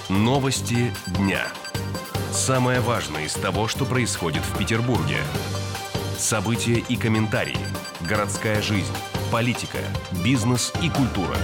Новости дня. Самое важное из того, что происходит в Петербурге. События и комментарии. Городская жизнь, политика, бизнес и культура.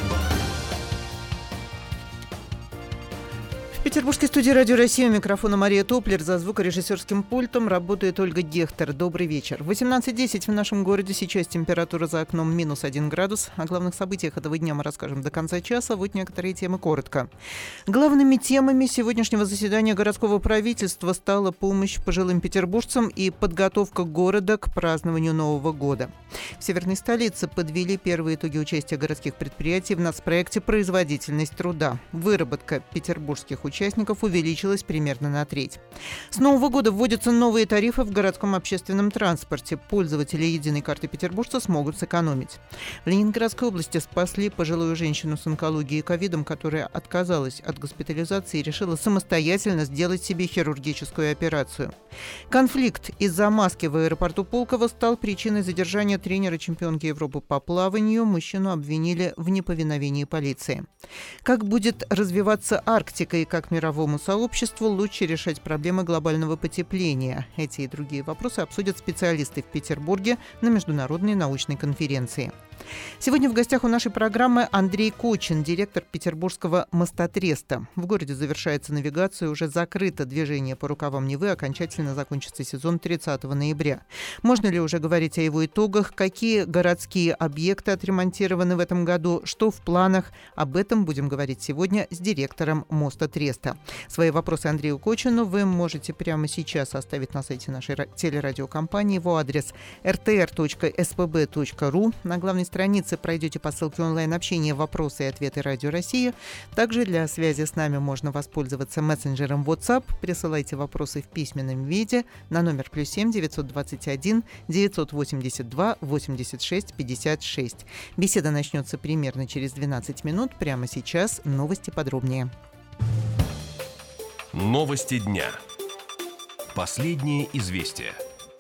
В петербургской студии «Радио Россия» у микрофона Мария Топлер, за звукорежиссерским пультом работает Ольга Гехтер. Добрый вечер. 18:10 в нашем городе, сейчас температура за окном -1 градус. О главных событиях этого дня мы расскажем до конца часа, вот некоторые темы коротко. Главными темами сегодняшнего заседания городского правительства стала помощь пожилым петербуржцам и подготовка города к празднованию Нового года. В северной столице подвели первые итоги участия городских предприятий в нацпроекте «Производительность труда». Выработка петербургских участников увеличилась примерно на треть. С Нового года вводятся новые тарифы в городском общественном транспорте. Пользователи единой карты петербуржца смогут сэкономить. В Ленинградской области спасли пожилую женщину с онкологией и ковидом, которая отказалась от госпитализации и решила самостоятельно сделать себе хирургическую операцию. Конфликт из-за маски в аэропорту Пулково стал причиной задержания тренера чемпионки Европы по плаванию. Мужчину обвинили в неповиновении полиции. Как будет развиваться Арктика и как мировому сообществу лучше решать проблемы глобального потепления? Эти и другие вопросы обсудят специалисты в Петербурге на международной научной конференции. Сегодня в гостях у нашей программы Андрей Кочин, директор Петербургского мостотреста. В городе завершается навигация, уже закрыто движение по рукавам Невы, окончательно закончится сезон 30 ноября. Можно ли уже говорить о его итогах? Какие городские объекты отремонтированы в этом году? Что в планах? Об этом будем говорить сегодня с директором мостотреста. Свои вопросы Андрею Кочину вы можете прямо сейчас оставить на сайте нашей телерадиокомпании. Его адрес rtr.spb.ru. На главной странице пройдете по ссылке онлайн-общения «Вопросы и ответы Радио России». Также для связи с нами можно воспользоваться мессенджером WhatsApp. Присылайте вопросы в письменном виде на номер +7 921 982 86 56. Беседа начнется примерно через 12 минут. Прямо сейчас новости подробнее. Новости дня. Последние известия.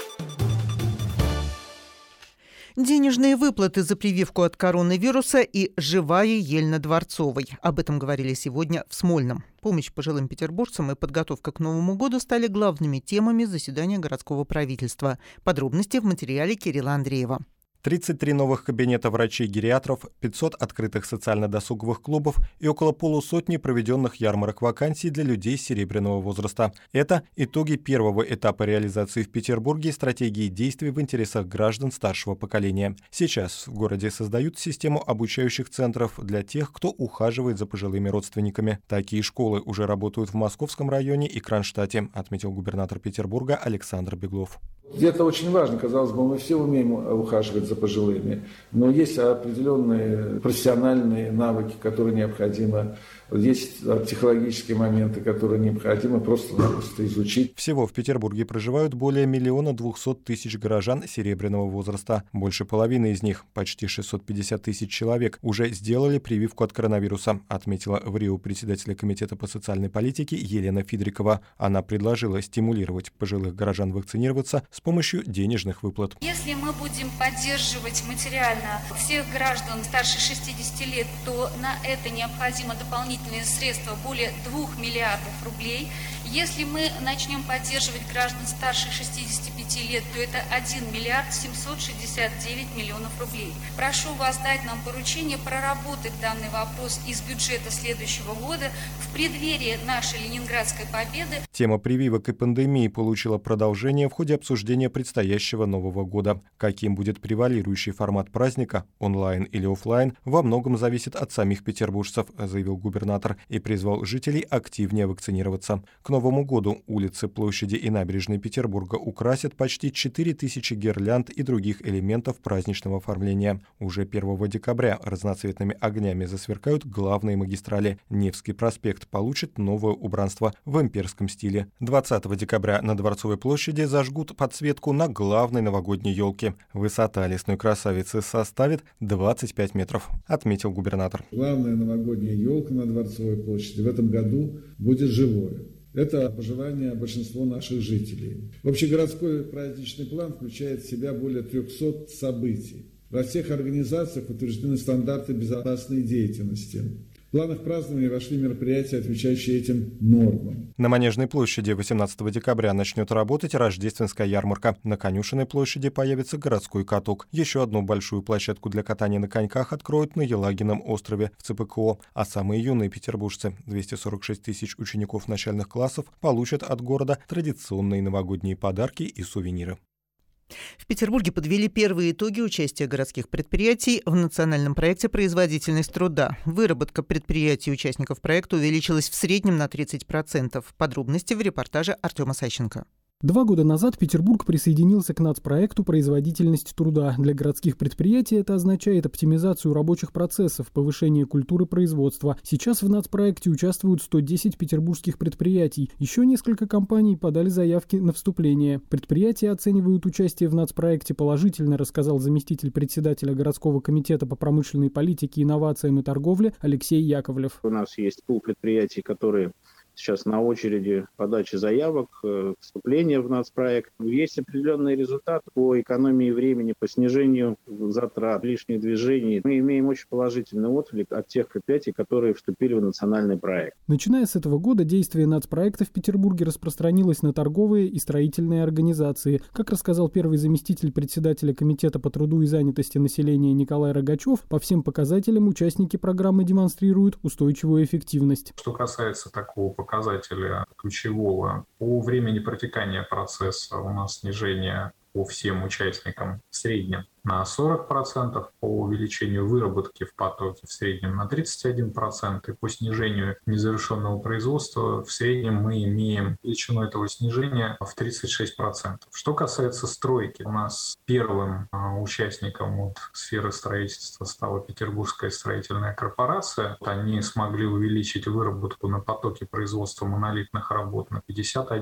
Денежные выплаты за прививку от коронавируса и живая ель на Дворцовой. Об этом говорили сегодня в Смольном. Помощь пожилым петербуржцам и подготовка к Новому году стали главными темами заседания городского правительства. Подробности в материале Кирилла Андреева. 33 новых кабинета врачей-гериатров, 500 открытых социально-досуговых клубов и около полусотни проведенных ярмарок вакансий для людей серебряного возраста. Это итоги первого этапа реализации в Петербурге стратегии действий в интересах граждан старшего поколения. Сейчас в городе создают систему обучающих центров для тех, кто ухаживает за пожилыми родственниками. Такие школы уже работают в Московском районе и Кронштадте, отметил губернатор Петербурга Александр Беглов. Это очень важно, казалось бы, мы все умеем ухаживать за пожилыми, но есть определенные профессиональные навыки, которые необходимы, есть психологические моменты, которые необходимо просто-напросто изучить. Всего в Петербурге проживают более 1 200 000 горожан серебряного возраста. Больше половины из них, почти 650 000 человек, уже сделали прививку от коронавируса, отметила в Рио председатель комитета по социальной политике Елена Фидрикова. Она предложила стимулировать пожилых горожан вакцинироваться с помощью денежных выплат. Если мы будем поддерживать материально всех граждан старше 60 лет, то на это необходимо дополнительные средства более 2 миллиардов рублей. Если мы начнем поддерживать граждан старше 65 лет, то это 1 миллиард 769 миллионов рублей. Прошу вас дать нам поручение проработать данный вопрос из бюджета следующего года в преддверии нашей Ленинградской победы. Тема прививок и пандемии получила продолжение в ходе обсуждения предстоящего Нового года. Каким будет превалирующий формат праздника, онлайн или офлайн, во многом зависит от самих петербуржцев, заявил губернатор и призвал жителей активнее вакцинироваться. К Новому году улицы, площади и набережные Петербурга украсят почти 4000 гирлянд и других элементов праздничного оформления. Уже 1 декабря разноцветными огнями засверкают главные магистрали. Невский проспект получит новое убранство в имперском стиле. 20 декабря на Дворцовой площади зажгут подсветку на главной новогодней елке. Высота лесной красавицы составит 25 метров, отметил губернатор. Главная новогодняя елка на Дворцовой площади в этом году будет живой. Это пожелание большинства наших жителей. Общегородской праздничный план включает в себя более 300 событий. Во всех организациях утверждены стандарты безопасной деятельности. В планах празднования вошли мероприятия, отвечающие этим нормам. На Манежной площади 18 декабря начнет работать рождественская ярмарка. На Конюшенной площади появится городской каток. Еще одну большую площадку для катания на коньках откроют на Елагином острове в ЦПКО. А самые юные петербуржцы, 246 тысяч учеников начальных классов, получат от города традиционные новогодние подарки и сувениры. В Петербурге подвели первые итоги участия городских предприятий в национальном проекте «Производительность труда». Выработка предприятий участников проекта увеличилась в среднем на 30%. Подробности в репортаже Артема Сащенко. 2 года назад Петербург присоединился к нацпроекту «Производительность труда». Для городских предприятий это означает оптимизацию рабочих процессов, повышение культуры производства. Сейчас в нацпроекте участвуют 110 петербургских предприятий. Еще несколько компаний подали заявки на вступление. Предприятия оценивают участие в нацпроекте положительно, рассказал заместитель председателя городского комитета по промышленной политике, инновациям и торговле Алексей Яковлев. У нас есть пул предприятий, которые сейчас на очереди подачи заявок, вступления в нацпроект. Есть определенные результаты по экономии времени, по снижению затрат, лишних движений. Мы имеем очень положительный отклик от тех предприятий, которые вступили в национальный проект. Начиная с этого года действие нацпроекта в Петербурге распространилось на торговые и строительные организации. Как рассказал первый заместитель председателя Комитета по труду и занятости населения Николай Рогачев, по всем показателям участники программы демонстрируют устойчивую эффективность. Что касается такого показателя ключевого, по времени протекания процесса у нас снижение по всем участникам в среднем на 40%, по увеличению выработки в потоке в среднем на 31%, и по снижению незавершенного производства в среднем мы имеем величину этого снижения в 36%. Что касается стройки, у нас первым участником сферы строительства стала Петербургская строительная корпорация. Они смогли увеличить выработку на потоке производства монолитных работ на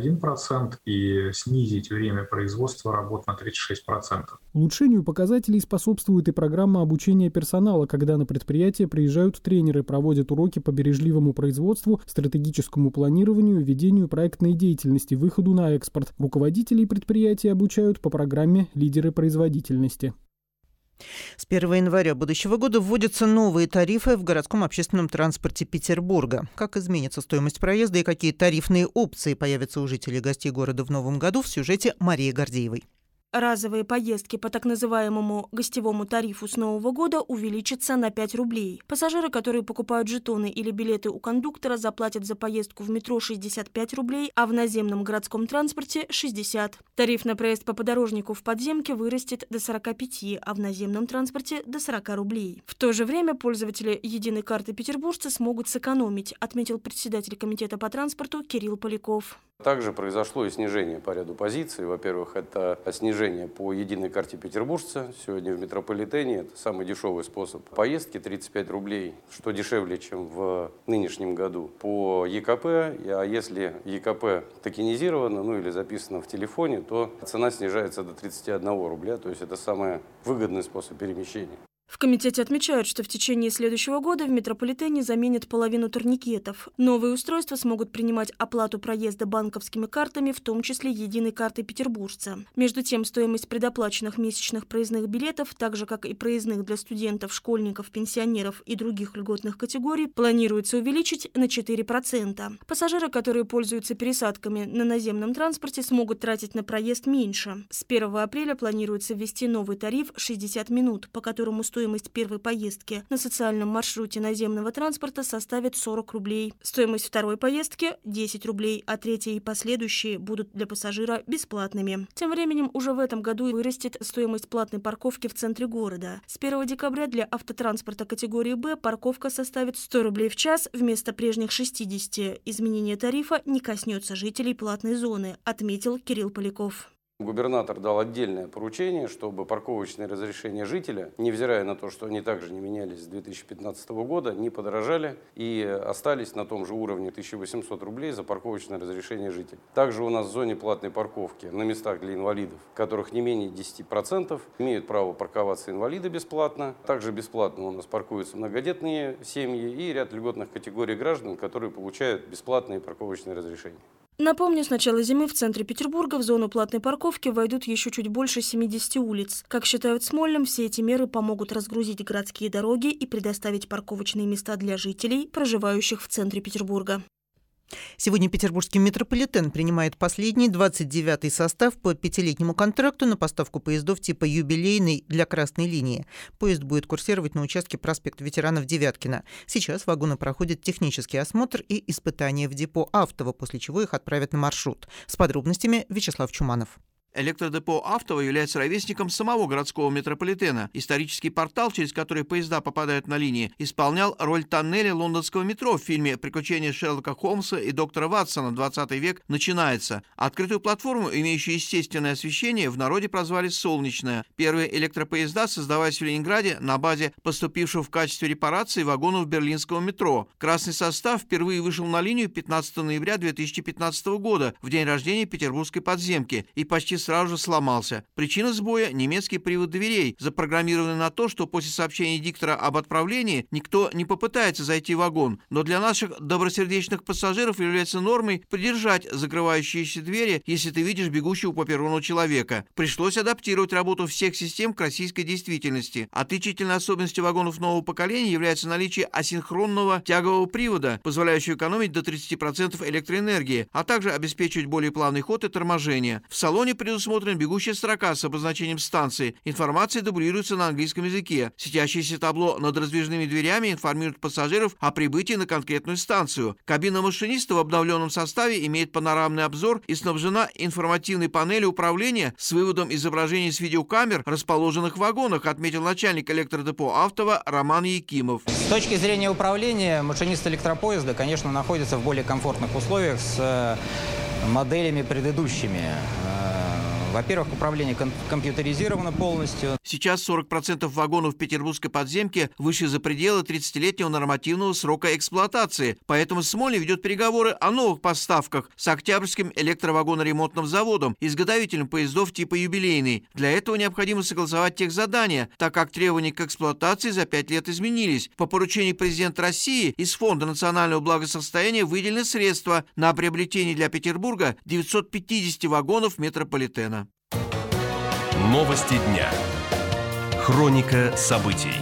51% и снизить время производства работ на 36%. Улучшению показателей способствует и программа обучения персонала, когда на предприятие приезжают тренеры, проводят уроки по бережливому производству, стратегическому планированию, ведению проектной деятельности, выходу на экспорт. Руководителей предприятий обучают по программе «Лидеры производительности». С 1 января будущего года вводятся новые тарифы в городском общественном транспорте Петербурга. Как изменится стоимость проезда и какие тарифные опции появятся у жителей и гостей города в новом году, в сюжете Марии Гордеевой. Разовые поездки по так называемому гостевому тарифу с Нового года увеличатся на 5 рублей. Пассажиры, которые покупают жетоны или билеты у кондуктора, заплатят за поездку в метро 65 рублей, а в наземном городском транспорте – 60. Тариф на проезд по подорожнику в подземке вырастет до 45, а в наземном транспорте – до 40 рублей. В то же время пользователи единой карты петербуржца смогут сэкономить, отметил председатель комитета по транспорту Кирилл Поляков. Также произошло и снижение по ряду позиций. Во-первых, это снижение по единой карте петербуржца. Сегодня в метрополитене это самый дешевый способ поездки, 35 рублей, что дешевле, чем в нынешнем году. По ЕКП, а если ЕКП токенизировано, или записано в телефоне, то цена снижается до 31 рубля, то есть это самый выгодный способ перемещения. В комитете отмечают, что в течение следующего года в метрополитене заменят половину турникетов. Новые устройства смогут принимать оплату проезда банковскими картами, в том числе единой картой петербуржца. Между тем, стоимость предоплаченных месячных проездных билетов, так же как и проездных для студентов, школьников, пенсионеров и других льготных категорий, планируется увеличить на 4%. Пассажиры, которые пользуются пересадками на наземном транспорте, смогут тратить на проезд меньше. С 1 апреля планируется ввести новый тариф 60 минут, по которому стоимость первой поездки на социальном маршруте наземного транспорта составит 40 рублей. Стоимость второй поездки – 10 рублей, а третья и последующие будут для пассажира бесплатными. Тем временем уже в этом году вырастет стоимость платной парковки в центре города. С 1 декабря для автотранспорта категории «Б» парковка составит 100 рублей в час вместо прежних 60. Изменение тарифа не коснется жителей платной зоны, отметил Кирилл Поляков. Губернатор дал отдельное поручение, чтобы парковочные разрешения жителя, невзирая на то, что они также не менялись с 2015 года, не подорожали и остались на том же уровне 1800 рублей за парковочное разрешение жителя. Также у нас в зоне платной парковки на местах для инвалидов, которых не менее 10%, имеют право парковаться инвалиды бесплатно. Также бесплатно у нас паркуются многодетные семьи и ряд льготных категорий граждан, которые получают бесплатные парковочные разрешения. Напомню, с начала зимы в центре Петербурга в зону платной парковки войдут еще чуть больше 70 улиц. Как считают в Смольном, все эти меры помогут разгрузить городские дороги и предоставить парковочные места для жителей, проживающих в центре Петербурга. Сегодня петербургский метрополитен принимает последний 29-й состав по 5-летнему контракту на поставку поездов типа «Юбилейный» для красной линии. Поезд будет курсировать на участке проспекта ветеранов Девяткина. Сейчас вагоны проходят технический осмотр и испытания в депо «Автово», после чего их отправят на маршрут. С подробностями Вячеслав Чуманов. Электродепо «Автово» является ровесником самого городского метрополитена. Исторический портал, через который поезда попадают на линии, исполнял роль тоннеля лондонского метро в фильме «Приключения Шерлока Холмса и доктора Ватсона. 20 век начинается». Открытую платформу, имеющую естественное освещение, в народе прозвали «Солнечная». Первые электропоезда создавались в Ленинграде на базе поступившего в качестве репарации вагонов берлинского метро. Красный состав впервые вышел на линию 15 ноября 2015 года, в день рождения петербургской подземки, и почти сразу же сломался. Причина сбоя – немецкий привод дверей, запрограммированный на то, что после сообщения диктора об отправлении никто не попытается зайти в вагон. Но для наших добросердечных пассажиров является нормой придержать закрывающиеся двери, если ты видишь бегущего по перрону человека. Пришлось адаптировать работу всех систем к российской действительности. Отличительной особенностью вагонов нового поколения является наличие асинхронного тягового привода, позволяющего экономить до 30% электроэнергии, а также обеспечивать более плавный ход и торможение. В салоне предусмотрена бегущая строка с обозначением станции. Информация дублируется на английском языке. Светящееся табло над раздвижными дверями информирует пассажиров о прибытии на конкретную станцию. Кабина машиниста в обновленном составе имеет панорамный обзор и снабжена информативной панелью управления с выводом изображений с видеокамер, расположенных в вагонах, отметил начальник электродепо «Автово» Роман Якимов. С точки зрения управления, машинист электропоезда, конечно, находится в более комфортных условиях с моделями предыдущими. Во-первых, управление компьютеризировано полностью. Сейчас 40% вагонов петербургской подземки вышли за пределы 30-летнего нормативного срока эксплуатации. Поэтому Смольный ведет переговоры о новых поставках с Октябрьским электровагоноремонтным заводом, изготовителем поездов типа «Юбилейный». Для этого необходимо согласовать техзадания, так как требования к эксплуатации за 5 лет изменились. По поручению президента России из Фонда национального благосостояния выделены средства на приобретение для Петербурга 950 вагонов метрополитена. Новости дня. Хроника событий.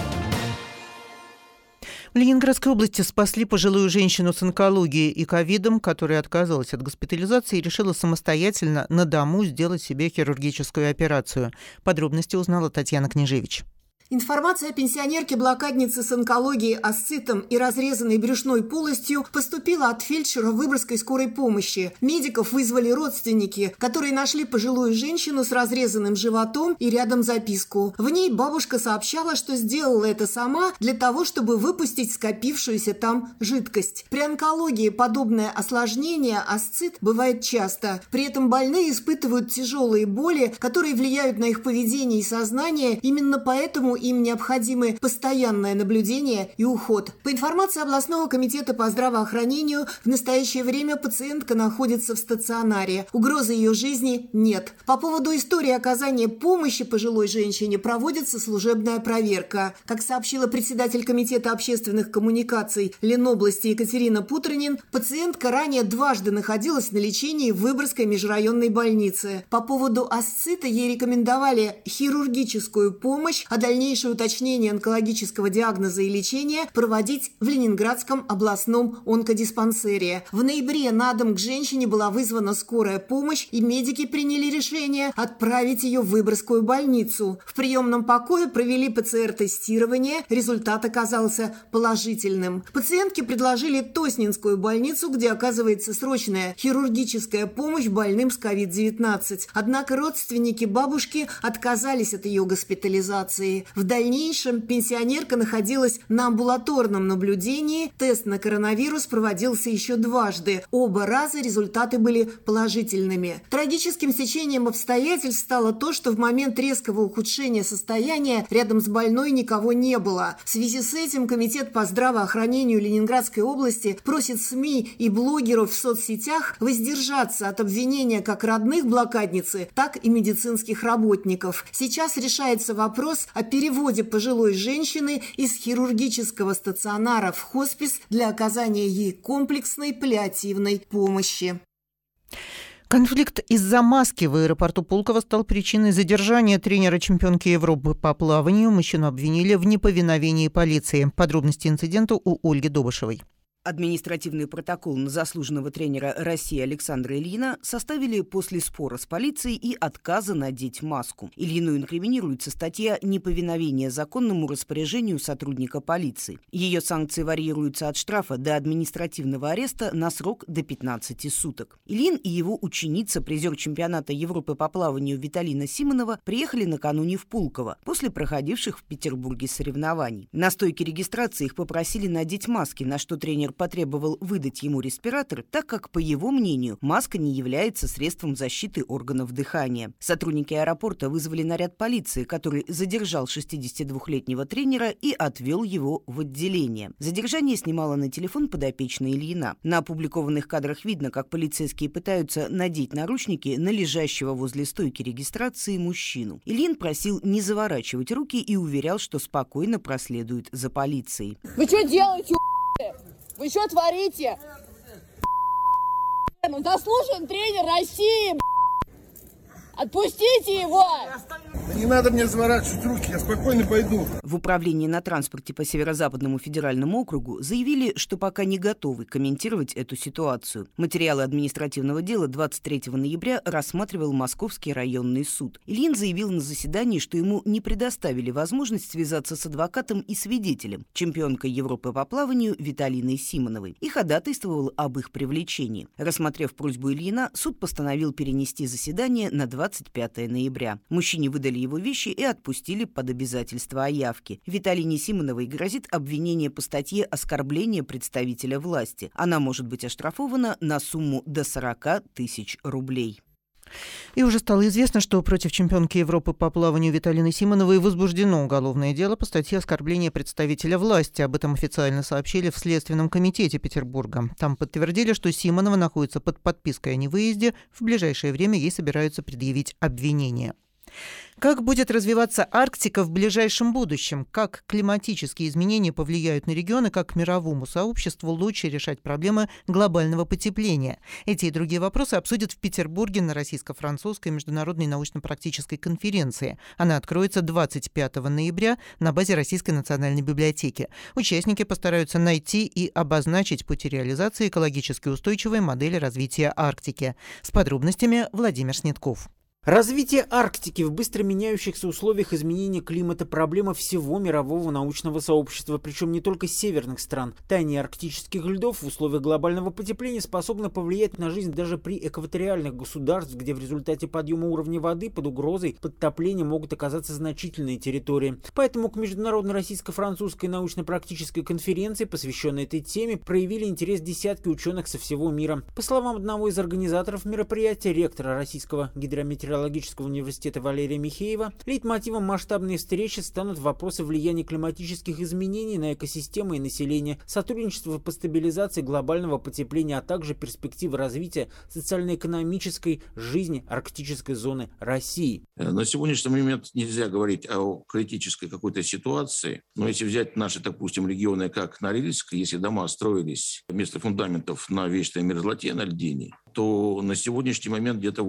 В Ленинградской области спасли пожилую женщину с онкологией и ковидом, которая отказалась от госпитализации и решила самостоятельно на дому сделать себе хирургическую операцию. Подробности узнала Татьяна Княжевич. Информация о пенсионерке-блокаднице с онкологией, асцитом и разрезанной брюшной полостью поступила от фельдшера Выборгской скорой помощи. Медиков вызвали родственники, которые нашли пожилую женщину с разрезанным животом и рядом записку. В ней бабушка сообщала, что сделала это сама для того, чтобы выпустить скопившуюся там жидкость. При онкологии подобное осложнение, асцит, бывает часто. При этом больные испытывают тяжелые боли, которые влияют на их поведение и сознание. Именно поэтому им необходимы постоянное наблюдение и уход. По информации областного комитета по здравоохранению, в настоящее время пациентка находится в стационаре. Угрозы ее жизни нет. По поводу истории оказания помощи пожилой женщине проводится служебная проверка. Как сообщила председатель комитета общественных коммуникаций Ленобласти Екатерина Путрынин, пациентка ранее дважды находилась на лечении в Выборгской межрайонной больнице. По поводу асцита ей рекомендовали хирургическую помощь, а дальнейшее уточнение онкологического диагноза и лечения проводить в Ленинградском областном онкодиспансере. В ноябре на дом к женщине была вызвана скорая помощь, и медики приняли решение отправить ее в Выборгскую больницу. В приемном покое провели ПЦР-тестирование, результат оказался положительным. Пациентке предложили Тоснинскую больницу, где оказывается срочная хирургическая помощь больным с COVID-19. Однако родственники бабушки отказались от ее госпитализации. В дальнейшем пенсионерка находилась на амбулаторном наблюдении. Тест на коронавирус проводился еще дважды. Оба раза результаты были положительными. Трагическим стечением обстоятельств стало то, что в момент резкого ухудшения состояния рядом с больной никого не было. В связи с этим Комитет по здравоохранению Ленинградской области просит СМИ и блогеров в соцсетях воздержаться от обвинения как родных блокадницы, так и медицинских работников. Сейчас решается вопрос о переводе пожилой женщины из хирургического стационара в хоспис для оказания ей комплексной паллиативной помощи. Конфликт из-за маски в аэропорту Пулково стал причиной задержания тренера чемпионки Европы по плаванию. Мужчину обвинили в неповиновении полиции. Подробности инцидента у Ольги Добышевой. Административный протокол на заслуженного тренера России Александра Ильина составили после спора с полицией и отказа надеть маску. Ильину инкриминируется статья «Неповиновение законному распоряжению сотрудника полиции». Ее санкции варьируются от штрафа до административного ареста на срок до 15 суток. Ильин и его ученица, призер чемпионата Европы по плаванию Виталина Симонова, приехали накануне в Пулково после проходивших в Петербурге соревнований. На стойке регистрации их попросили надеть маски, на что тренер потребовал выдать ему респиратор, так как, по его мнению, маска не является средством защиты органов дыхания. Сотрудники аэропорта вызвали наряд полиции, который задержал 62-летнего тренера и отвел его в отделение. Задержание снимала на телефон подопечная Ильина. На опубликованных кадрах видно, как полицейские пытаются надеть наручники на лежащего возле стойки регистрации мужчину. Ильин просил не заворачивать руки и уверял, что спокойно проследует за полицией. Вы что делаете, Вы что творите? Мы заслуженный тренер России, Отпустите его! Не надо мне заворачивать руки, я спокойно пойду. В управлении на транспорте по Северо-Западному федеральному округу заявили, что пока не готовы комментировать эту ситуацию. Материалы административного дела 23 ноября рассматривал Московский районный суд. Ильин заявил на заседании, что ему не предоставили возможность связаться с адвокатом и свидетелем, чемпионкой Европы по плаванию Виталиной Симоновой, и ходатайствовал об их привлечении. Рассмотрев просьбу Ильина, суд постановил перенести заседание на 25 ноября. Мужчине выдали его вещи и отпустили под обязательство о явке. Виталине Симоновой грозит обвинение по статье «Оскорбление представителя власти». Она может быть оштрафована на сумму до 40 тысяч рублей. И уже стало известно, что против чемпионки Европы по плаванию Виталины Симоновой возбуждено уголовное дело по статье «Оскорбление представителя власти». Об этом официально сообщили в Следственном комитете Петербурга. Там подтвердили, что Симонова находится под подпиской о невыезде. В ближайшее время ей собираются предъявить обвинение. Как будет развиваться Арктика в ближайшем будущем? Как климатические изменения повлияют на регионы, как мировому сообществу лучше решать проблемы глобального потепления? Эти и другие вопросы обсудят в Петербурге на российско-французской международной научно-практической конференции. Она откроется 25 ноября на базе Российской национальной библиотеки. Участники постараются найти и обозначить пути реализации экологически устойчивой модели развития Арктики. С подробностями Владимир Снетков. Развитие Арктики в быстро меняющихся условиях изменения климата – проблема всего мирового научного сообщества, причем не только северных стран. Таяние арктических льдов в условиях глобального потепления способно повлиять на жизнь даже при экваториальных государствах, где в результате подъема уровня воды под угрозой подтопления могут оказаться значительные территории. Поэтому к международной российско-французской научно-практической конференции, посвященной этой теме, проявили интерес десятки ученых со всего мира. По словам одного из организаторов мероприятия, ректора Российского гидрометеорологического университета Валерия Михеева, лейтмотивом масштабной встречи станут вопросы влияния климатических изменений на экосистемы и население, сотрудничество по стабилизации глобального потепления, а также перспективы развития социально-экономической жизни арктической зоны России. На сегодняшний момент нельзя говорить о критической какой-то ситуации, но если взять наши, допустим, регионы, как Норильск, если дома строились вместо фундаментов на вечной мерзлоте, на льдине, то на сегодняшний момент где-то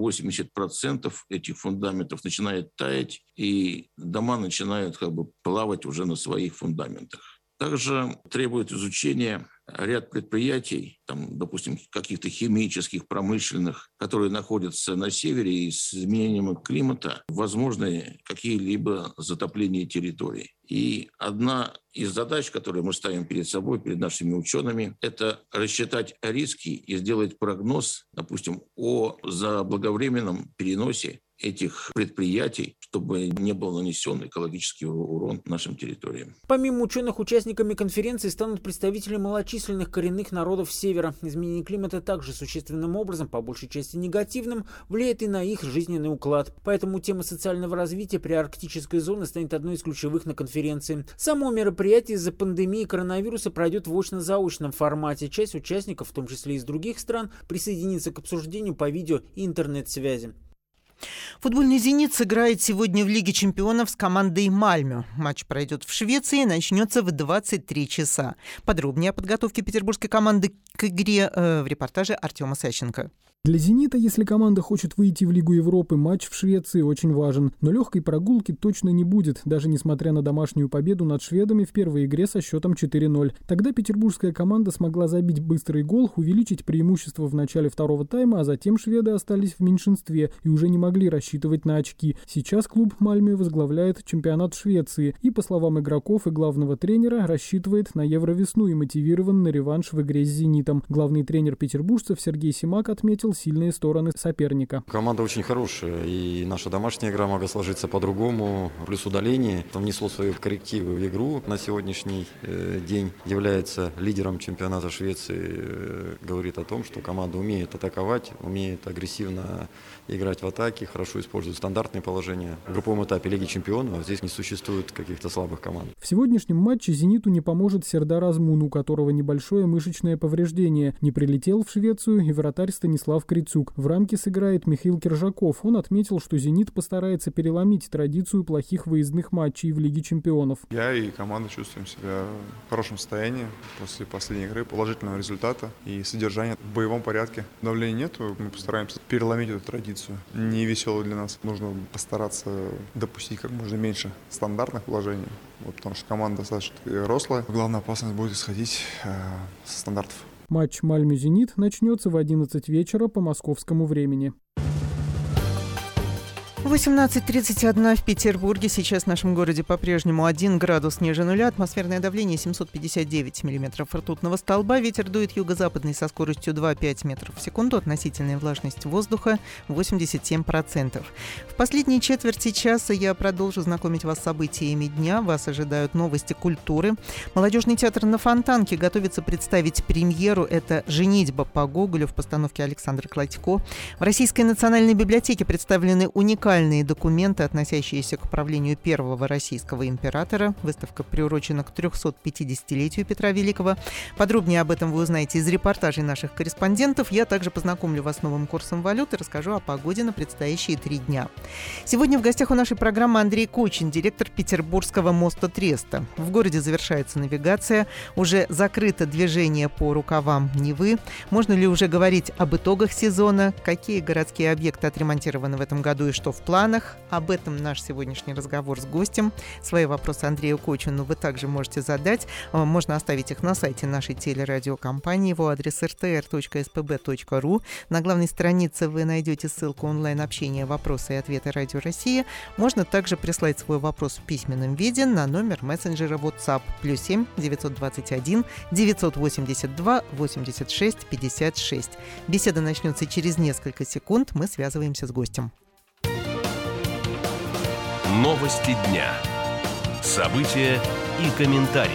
80% этих фундаментов начинает таять, и дома начинают плавать уже на своих фундаментах. Также требует изучения ряд предприятий, допустим, каких-то химических, промышленных, которые находятся на севере, и с изменением климата возможны какие-либо затопления территорий. И одна из задач, которые мы ставим перед собой, перед нашими учеными, это рассчитать риски и сделать прогноз, допустим, о заблаговременном переносе этих предприятий, чтобы не был нанесен экологический урон нашим территориям. Помимо ученых, участниками конференции станут представители малочисленных коренных народов Севера. Изменение климата также существенным образом, по большей части негативным, влияет и на их жизненный уклад. Поэтому тема социального развития приарктической зоны станет одной из ключевых на конференции. Само мероприятие из-за пандемии коронавируса пройдет в очно-заочном формате. Часть участников, в том числе из других стран, присоединится к обсуждению по видео и интернет-связи. Футбольный «Зенит» сыграет сегодня в Лиге чемпионов с командой «Мальмё». Матч пройдет в Швеции и начнется в 23 часа. Подробнее о подготовке петербургской команды к игре в репортаже Артема Сащенко. Для «Зенита», если команда хочет выйти в Лигу Европы, матч в Швеции очень важен. Но легкой прогулки точно не будет, даже несмотря на домашнюю победу над шведами в первой игре со счетом 4-0. Тогда петербургская команда смогла забить быстрый гол, увеличить преимущество в начале второго тайма, а затем шведы остались в меньшинстве и уже не могли рассчитывать на очки. Сейчас клуб «Мальмё» возглавляет чемпионат Швеции и, по словам игроков и главного тренера, рассчитывает на Евровесну и мотивирован на реванш в игре с «Зенитом». Главный тренер петербуржцев Сергей Симак отметил сильные стороны соперника. Команда очень хорошая, и наша домашняя игра могла сложиться по-другому. Плюс удаление внесло свои коррективы в игру. На сегодняшний день является лидером чемпионата Швеции. Говорит о том, что команда умеет атаковать, умеет агрессивно играть в атаке, хорошо использует стандартные положения. В групповом этапе Лиги чемпионов здесь не существует каких-то слабых команд. В сегодняшнем матче «Зениту» не поможет Сердар Азмун, у которого небольшое мышечное повреждение. Не прилетел в Швецию и вратарь Станислав Крицук. В рамке сыграет Михаил Киржаков. Он отметил, что «Зенит» постарается переломить традицию плохих выездных матчей в Лиге чемпионов. Я и команда чувствуем себя в хорошем состоянии после последней игры, положительного результата и содержания в боевом порядке. Давления нет, мы постараемся переломить эту традицию. Не веселую для нас. Нужно постараться допустить как можно меньше стандартных положений, потому что команда достаточно рослая. Главная опасность будет исходить со стандартов. Матч «Мальмё-Зенит» начнется в 11 вечера по московскому времени. 18:31 в Петербурге. Сейчас в нашем городе по-прежнему 1 градус ниже нуля. Атмосферное давление 759 миллиметров ртутного столба. Ветер дует юго-западный со скоростью 2,5 метров в секунду. Относительная влажность воздуха 87%. В последней четверти часа я продолжу знакомить вас с событиями дня. Вас ожидают новости культуры. Молодежный театр на Фонтанке готовится представить премьеру. Это «Женитьба» по Гоголю в постановке Александра Кладько. В Российской национальной библиотеке представлены уникальные документы, относящиеся к правлению первого российского императора. Выставка приурочена к 350-летию Петра Великого. Подробнее об этом вы узнаете из репортажей наших корреспондентов. Я также познакомлю вас с новым курсом валют и расскажу о погоде на предстоящие 3 дня. Сегодня в гостях у нашей программы Андрей Кочин, директор Петербургского моста Треста. В городе завершается навигация. Уже закрыто движение по рукавам Невы. Можно ли уже говорить об итогах сезона? Какие городские объекты отремонтированы в этом году и что в планах? Об этом наш сегодняшний разговор с гостем. Свои вопросы Андрею Кочину вы также можете задать. Можно оставить их на сайте нашей телерадиокомпании. Его адрес rtr.spb.ru. На главной странице вы найдете ссылку онлайн-общения «Вопросы и ответы Радио России». Можно также прислать свой вопрос в письменном виде на номер мессенджера WhatsApp +7 921 982 86 56. Беседа начнется через несколько секунд. Мы связываемся с гостем. Новости дня. События и комментарии.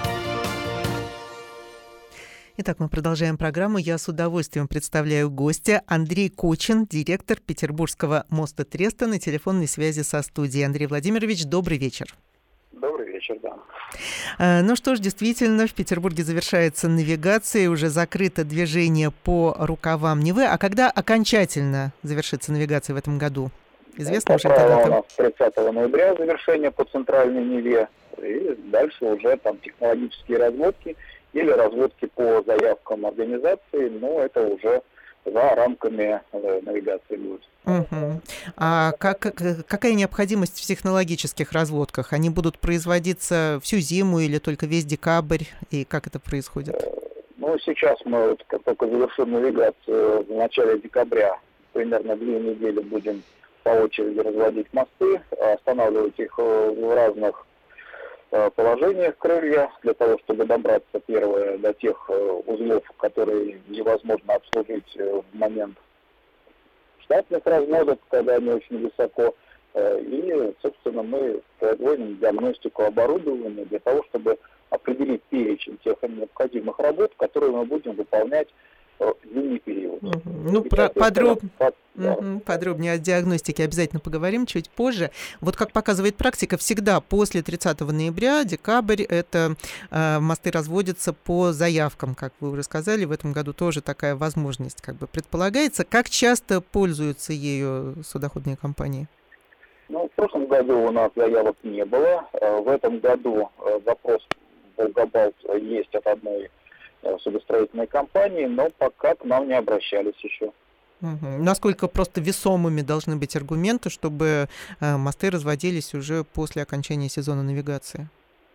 Итак, мы продолжаем программу. Я с удовольствием представляю гостя. Андрей Кочин, директор Петербургского моста Треста, на телефонной связи со студией. Андрей Владимирович, добрый вечер. Добрый вечер, да. Ну что ж, действительно, в Петербурге завершается навигация, уже закрыто движение по рукавам Невы. А когда окончательно завершится навигация в этом году? Известно уже дата? У нас 30 ноября завершение по центральной Неве, и дальше уже там технологические разводки или разводки по заявкам организации, но это уже за рамками навигации будет. Угу. А какая необходимость в технологических разводках? Они будут производиться всю зиму или только весь декабрь? И как это происходит? Ну, сейчас мы как только завершим навигацию в начале декабря, примерно 2 недели будем по очереди разводить мосты, останавливать их в разных положениях крылья, для того, чтобы добраться, первое, до тех узлов, которые невозможно обслужить в момент штатных разводок, когда они очень высоко. И, собственно, мы производим диагностику оборудования для того, чтобы определить перечень тех необходимых работ, которые мы будем выполнять в зимний период. Ну, подробно. Подробнее о диагностике обязательно поговорим чуть позже. Вот как показывает практика, всегда после 30 ноября, декабрь, это мосты разводятся по заявкам, как вы уже сказали. В этом году тоже такая возможность как бы предполагается. Как часто пользуются ею судоходные компании? Ну, в прошлом году у нас заявок не было. В этом году запрос Волгобалт есть от одной судостроительной компании, но пока к нам не обращались еще. Насколько просто весомыми должны быть аргументы, чтобы мосты разводились уже после окончания сезона навигации?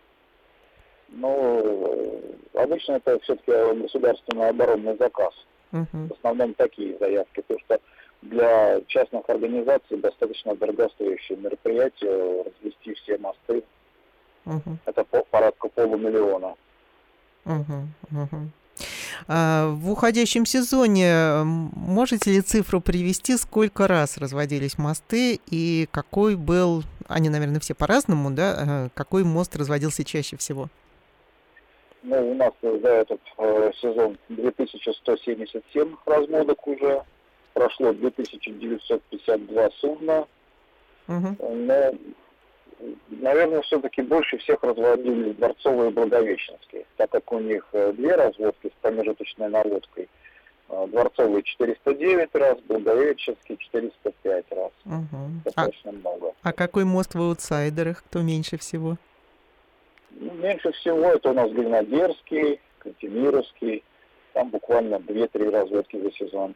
Ну, обычно это все-таки государственный оборонный заказ. В основном такие заявки, потому что для частных организаций достаточно дорогостоящее мероприятие развести все мосты. Это порядка $500 000. В уходящем сезоне можете ли цифру привести, сколько раз разводились мосты и какой был, они, наверное, все по-разному, да, какой мост разводился чаще всего? Ну, у нас за этот сезон 2177 разводок уже, прошло 2952 судна, но, наверное, все-таки больше всех разводились Дворцовые и Благовещенские, так как у них две разводки с промежуточной наводкой. Дворцовые 409 раз, Благовещенские 405 раз. Достаточно много. А какой мост в аутсайдерах, кто меньше всего? Меньше всего это у нас Гренадерский, Кантемировский. Там буквально 2-3 разводки за сезон.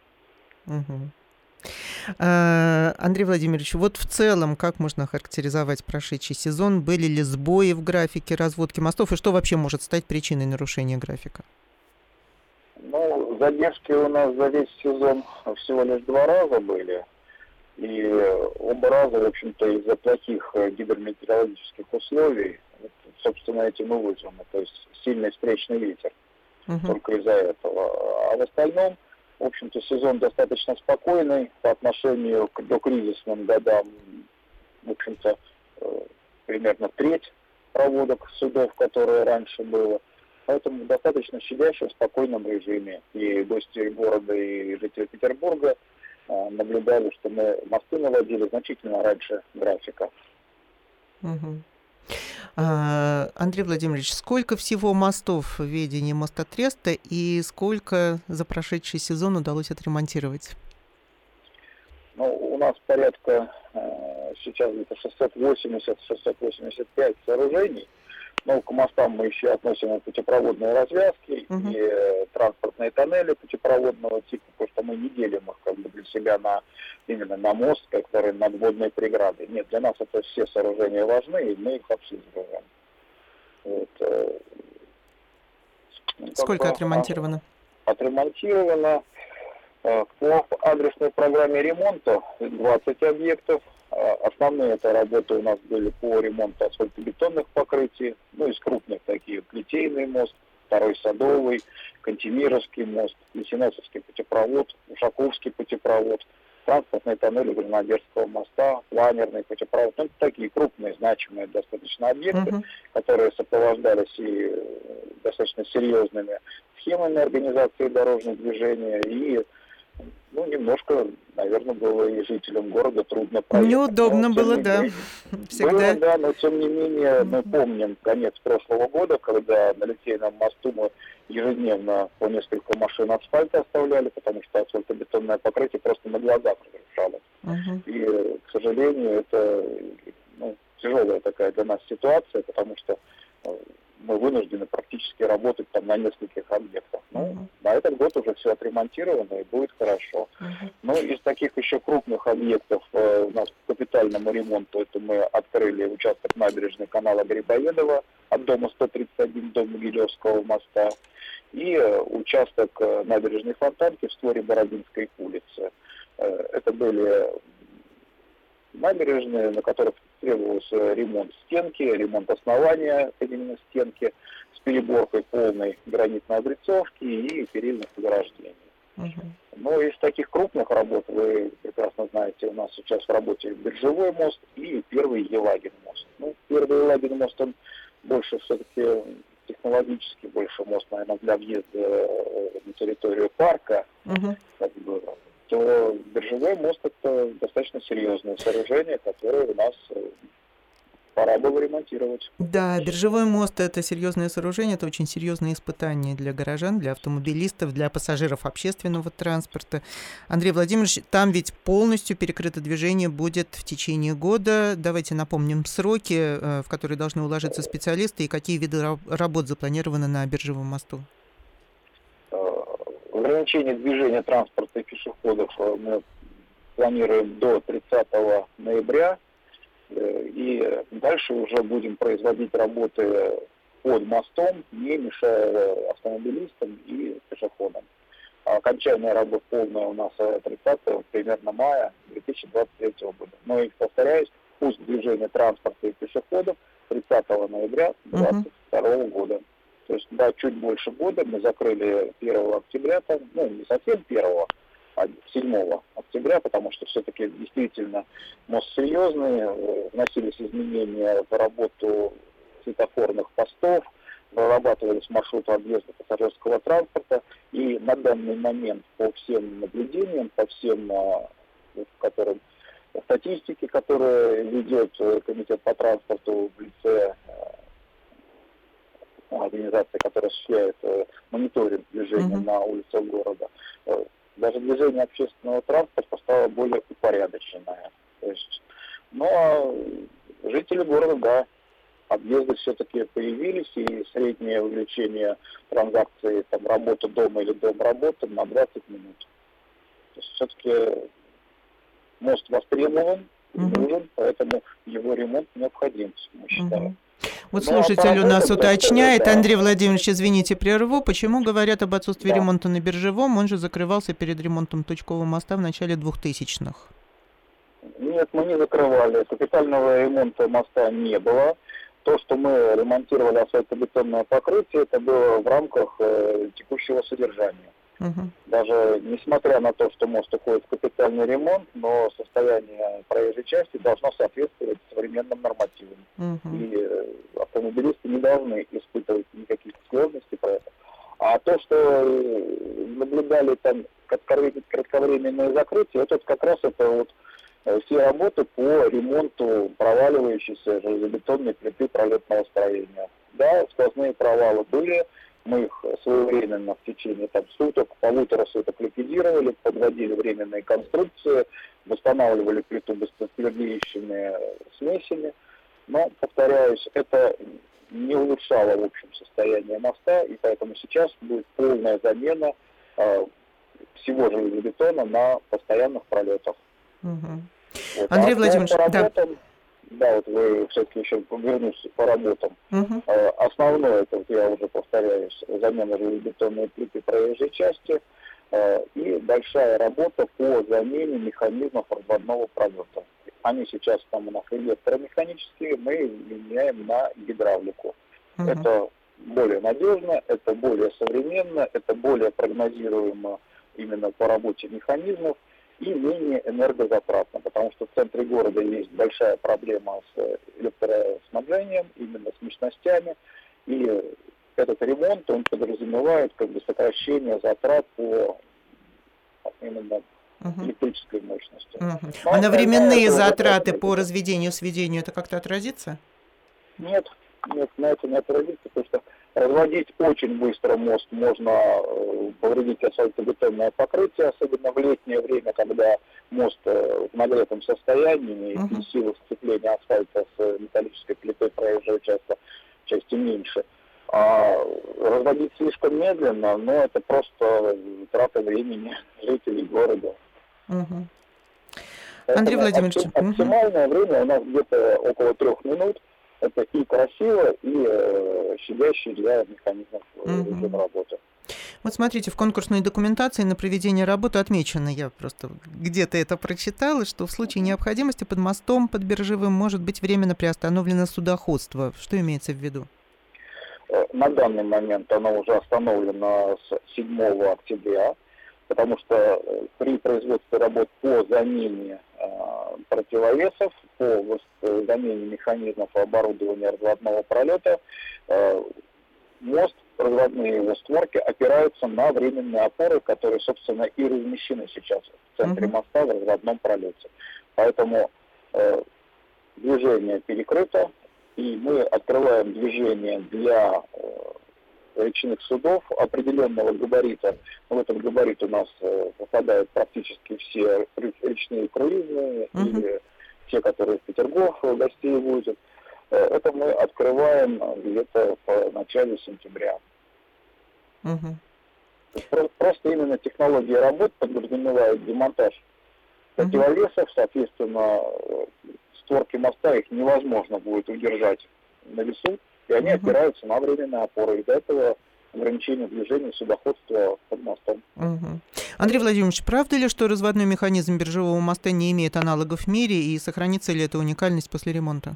Андрей Владимирович, вот в целом, как можно охарактеризовать прошедший сезон? Были ли сбои в графике разводки мостов? И что вообще может стать причиной нарушения графика? Ну, задержки у нас за весь сезон всего лишь 2 раза были. И оба раза, в общем-то, из-за плохих гидрометеорологических условий, собственно, этим и вызвано. То есть сильный встречный ветер. Только из-за этого. А в остальном, в общем-то, сезон достаточно спокойный по отношению к докризисным годам. В общем-то, примерно треть проводок судов, которые раньше было. Поэтому достаточно щадяще в спокойном режиме. И гости города, и жители Петербурга наблюдали, что мы мосты наводили значительно раньше графика. Андрей Владимирович, сколько всего мостов в ведении Мостотреста и сколько за прошедший сезон удалось отремонтировать? Ну, у нас порядка сейчас где-то 680-685 сооружений. Но к мостам мы еще относим путепроводные развязки и транспортные тоннели путепроводного типа, потому что мы не делим их как бы для себя именно на мост, который надводные преграды. Нет, для нас это все сооружения важны, и мы их обслуживаем. Вот. Сколько отремонтировано? Отремонтировано по адресной программе ремонта 20 объектов. Основные это работы у нас были по ремонту асфальтобетонных покрытий, ну, из крупных таких: Литейный мост, Второй Садовый, Кантемировский мост, Лисинесовский путепровод, Ушаковский путепровод, транспортные тоннели Гренадерского моста, планерный путепровод. Ну, это такие крупные, значимые достаточно объекты, которые сопровождались и достаточно серьезными схемами организации дорожного движения, и ну, немножко, наверное, было и жителям города трудно проехать. Неудобно было, да. Всегда. Было, да, но тем не менее мы помним конец прошлого года, когда на Литейном мосту мы ежедневно по несколько машин асфальта оставляли, потому что асфальтобетонное покрытие просто на глазах разрушалось. И, к сожалению, это тяжелая такая для нас ситуация, потому что мы вынуждены практически работать там на нескольких объектах. Ну, на этот год уже все отремонтировано и будет хорошо. Ну, из таких еще крупных объектов у нас по капитальному ремонту это мы открыли участок набережной канала Грибоедова от дома 131 до Могилевского моста и участок набережной Фонтанки в створе Бородинской улицы. Это были набережные, на которых требовался ремонт стенки, ремонт основания именно стенки с переборкой полной гранитной облицовки и перильных ограждений. Но из таких крупных работ, вы прекрасно знаете, у нас сейчас в работе Биржевой мост и первый Елагин мост. Ну, первый Елагин мост, он больше все-таки технологически, больше мост, наверное, для въезда на территорию парка, как бы, то Биржевой Биржевой мост – это достаточно серьезное сооружение, которое у нас пора было ремонтировать. Да, Биржевой мост – это серьезное сооружение, это очень серьезное испытание для горожан, для автомобилистов, для пассажиров общественного транспорта. Андрей Владимирович, там ведь полностью перекрыто движение будет в течение года. Давайте напомним сроки, в которые должны уложиться специалисты, и какие виды работ запланированы на Биржевом мосту. Ограничение движения транспорта и пешеходов мы планируем до 30 ноября. И дальше уже будем производить работы под мостом, не мешая автомобилистам и пешеходам. Окончание работ полное у нас 30 примерно мая 2023 года. Но и повторяюсь, пусть движение транспорта и пешеходов 30 ноября 2022 года. То есть, да, чуть больше года. Мы закрыли 1 октября, ну, не совсем 1, а 7 октября, потому что все-таки действительно мост серьезный, вносились изменения в работу светофорных постов, вырабатывались маршруты объезда пассажирского транспорта, и на данный момент по всем наблюдениям, по всем статистике, которую ведет Комитет по транспорту в лице организации, которая осуществляет мониторинг движения на улицах города, даже движение общественного транспорта стало более упорядоченное. То есть, но жители города, да, объезды все-таки появились, и среднее увеличение транзакций, там, работа дома или дом-работа на 20 минут. То есть все-таки мост востребован, нужен, поэтому его ремонт необходим, мы считаем. Вот слушатель у нас уточняет, Андрей Владимирович, извините, прерву, почему говорят об отсутствии ремонта на Биржевом? Он же закрывался перед ремонтом Точкового моста в начале 2000-х. Нет, мы не закрывали. Капитального ремонта моста не было. То, что мы ремонтировали асфальтобетонное покрытие, это было в рамках текущего содержания. Даже несмотря на то, что мост уходит в капитальный ремонт, но состояние проезжей части должно соответствовать современным нормативам. И автомобилисты не должны испытывать никаких сложностей про это. А то, что наблюдали там кратковременное закрытие, это как раз это вот все работы по ремонту проваливающейся железобетонной плиты пролетного строения. Да, сквозные провалы были. Мы их своевременно в течение суток, 1,5 суток ликвидировали, подводили временные конструкции, восстанавливали плиту быстротвердеющими смесями. Но, повторяюсь, это не улучшало в общем состояние моста, и поэтому сейчас будет полная замена всего железобетона на постоянных пролетах. Вот. Андрей Владимирович, да, вот вы все-таки еще вернусь по работам. Основное, это, я уже повторяюсь, замена железобетонной плиты проезжей части и большая работа по замене механизмов разводного пролета. Они сейчас там у нас электромеханические, мы меняем на гидравлику. Это более надежно, это более современно, это более прогнозируемо именно по работе механизмов и менее энергозатратно, потому что в центре города есть большая проблема с электроснабжением, именно с мощностями, и этот ремонт, он подразумевает как бы сокращение затрат по именно электрической мощности. А на временные затраты по разведению, сведению это как-то отразится? Нет, на это не отразится, потому что разводить очень быстро мост можно повредить асфальтобетонное покрытие, особенно в летнее время, когда мост в нагретом состоянии, и сила сцепления асфальта с металлической плитой проезжей части меньше. А разводить слишком медленно, но это просто трата времени жителей города. Андрей Владимирович. Оптимальное время у нас где-то около 3 минут. Это и красиво, и щадящий для механизмов режима работы. Вот смотрите, в конкурсной документации на проведение работы отмечено, я просто где-то это прочитала, что в случае необходимости под мостом, под Биржевым, может быть временно приостановлено судоходство. Что имеется в виду? На данный момент оно уже остановлено с 7 октября, потому что при производстве работ по замене противовесов, по замене механизмов оборудования разводного пролета, мост разводные его створки опираются на временные опоры, которые, собственно, и размещены сейчас в центре моста в разводном пролете. Поэтому движение перекрыто, и мы открываем движение для речных судов определенного габарита. В этот габарит у нас попадают практически все речные круизные или те, которые в Петергоф гостей возят. Это мы открываем где-то в начале сентября. Просто именно технология работ подразумевает демонтаж противовесов, соответственно, створки моста их невозможно будет удержать на весу, и они опираются на временные опоры. Из-за этого ограничение движения судоходства под мостом. Андрей Владимирович, правда ли, что разводной механизм биржевого моста не имеет аналогов в мире, и сохранится ли эта уникальность после ремонта?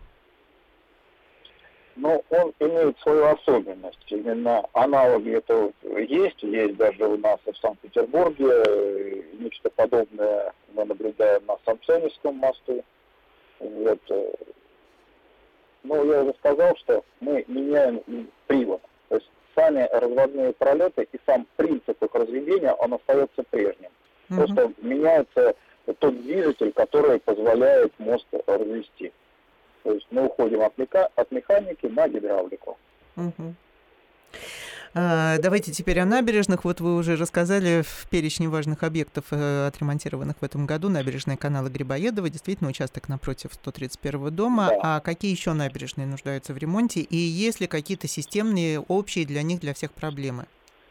Но он имеет свою особенность. Именно аналоги это есть даже у нас и в Санкт-Петербурге. Нечто подобное мы наблюдаем на Самсоневском мосту. Вот. Но я уже сказал, что мы меняем привод. То есть сами разводные пролеты и сам принцип их разведения, он остается прежним. Просто меняется тот движитель, который позволяет мост развести. То есть мы уходим от механики на гидравлику. Давайте теперь о набережных. Вот вы уже рассказали в перечне важных объектов, отремонтированных в этом году. Набережная канала Грибоедова, действительно участок напротив 131-го дома. Да. А какие еще набережные нуждаются в ремонте? И есть ли какие-то системные, общие для них, для всех проблемы?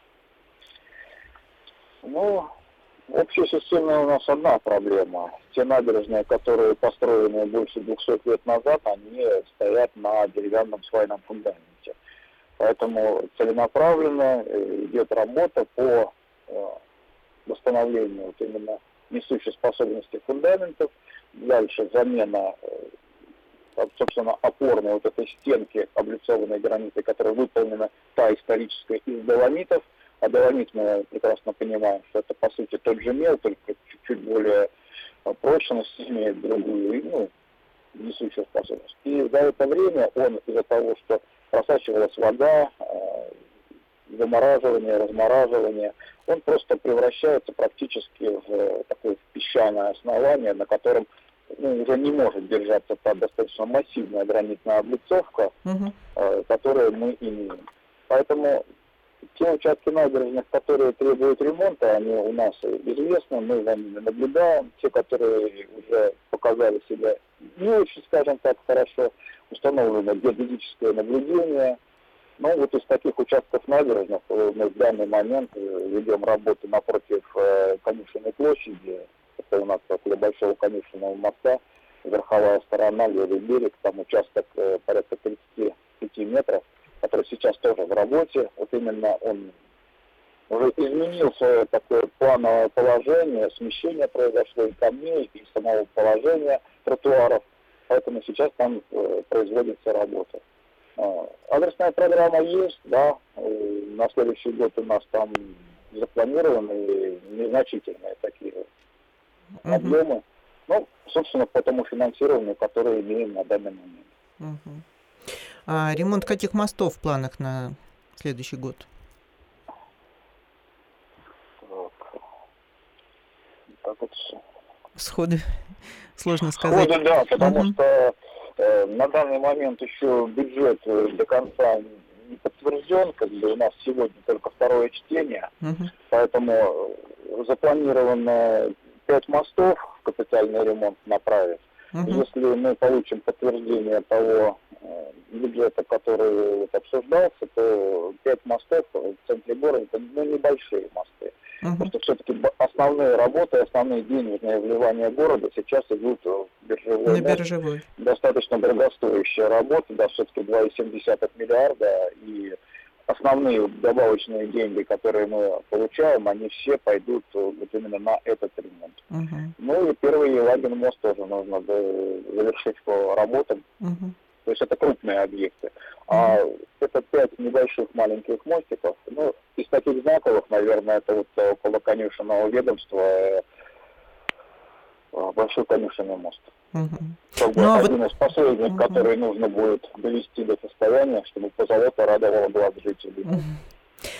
Ну, общесистемная у нас одна проблема. Те набережные, которые построены больше 200 лет назад, они стоят на деревянном свайном фундаменте. Поэтому целенаправленно идет работа по восстановлению вот именно несущей способности фундаментов. Дальше замена, собственно, опорной вот этой стенки облицованной гранитой, которая выполнена та историческая из доломитов. А доломит мы прекрасно понимаем, что это по сути тот же мел, только чуть-чуть более прочность имеет другую, несущую способность. И за это время он из-за того, что просачивалась вода, замораживание, размораживание, он просто превращается практически в такое песчаное основание, на котором уже не может держаться та достаточно массивная гранитная облицовка, которую мы имеем. Поэтому те участки набережных, которые требуют ремонта, они у нас известны, мы за ними наблюдаем. Те, которые уже показали себя не очень, скажем так, хорошо, установлено геодезическое наблюдение. Но вот из таких участков набережных мы в данный момент ведем работу напротив Конюшенной площади. Это у нас около Большого Конюшенного моста, верховая сторона, левый берег, там участок порядка 35 метров, который сейчас тоже в работе. Вот именно он уже изменил свое такое плановое положение, смещение произошло и камней, и самого положения тротуаров. Поэтому сейчас там производится работа. Адресная программа есть, да. На следующий год у нас там запланированы незначительные такие объемы. Ну, собственно, по тому финансированию, которое имеем на данный момент. А ремонт каких мостов в планах на следующий год? Так вот. Сходу сложно сказать. Сходу, да, потому что на данный момент еще бюджет до конца не подтвержден, у нас сегодня только второе чтение, поэтому запланировано 5 мостов в капитальный ремонт направить. Если мы получим подтверждение того бюджета, который обсуждался, то 5 мостов в центре города, это небольшие мосты. Потому что все-таки основные работы, основные денежные вливания города сейчас идут в биржевой мост. Достаточно дорогостоящая работа, да, все-таки 2,7 миллиарда, и основные добавочные деньги, которые мы получаем, они все пойдут вот именно на этот ремонт. Ну и первый Елагин мост тоже нужно завершить по работам. То есть это крупные объекты. А это 5 небольших маленьких мостиков. Ну, из таких знаковых, наверное, это вот около конюшенного ведомства Большой Конюшенный мост. Один из последних, который нужно будет довести до состояния, чтобы позолота радовала глаз жителей.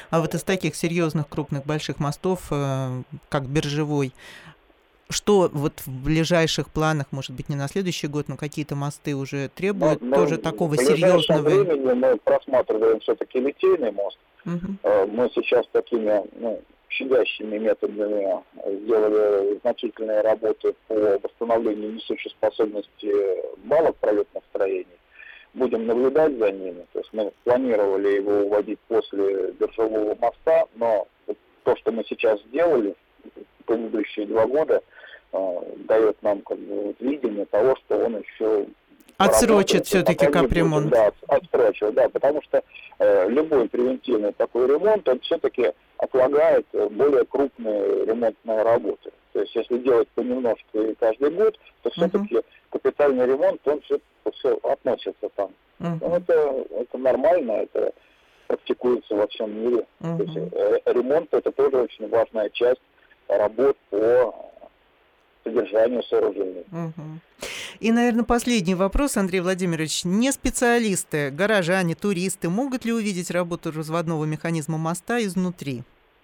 А вот из таких серьезных, крупных, больших мостов, как Биржевой, что вот в ближайших планах, может быть, не на следующий год, но какие-то мосты уже требуют тоже такого серьезного... В ближайшем времени мы просматриваем все-таки Литейный мост. Мы сейчас такими щадящими методами сделали значительные работы по восстановлению несущей способности балок пролетных строений. Будем наблюдать за ними. То есть мы планировали его уводить после Биржевого моста, но то, что мы сейчас сделали в предыдущие 2 года, дает нам видение того, что он еще... Отсрочит все-таки капремонт. Да, отсрочил, да, потому что любой превентивный такой ремонт, он все-таки отлагает более крупные ремонтные работы. То есть если делать понемножку и каждый год, то все-таки капитальный ремонт, он все относится там. Это нормально, это практикуется во всем мире. То есть ремонт — это тоже очень важная часть работ по содержанию сооружений. И, наверное, последний вопрос, Андрей Владимирович. Не специалисты, горожане, туристы могут ли увидеть работу разводного механизма моста изнутри?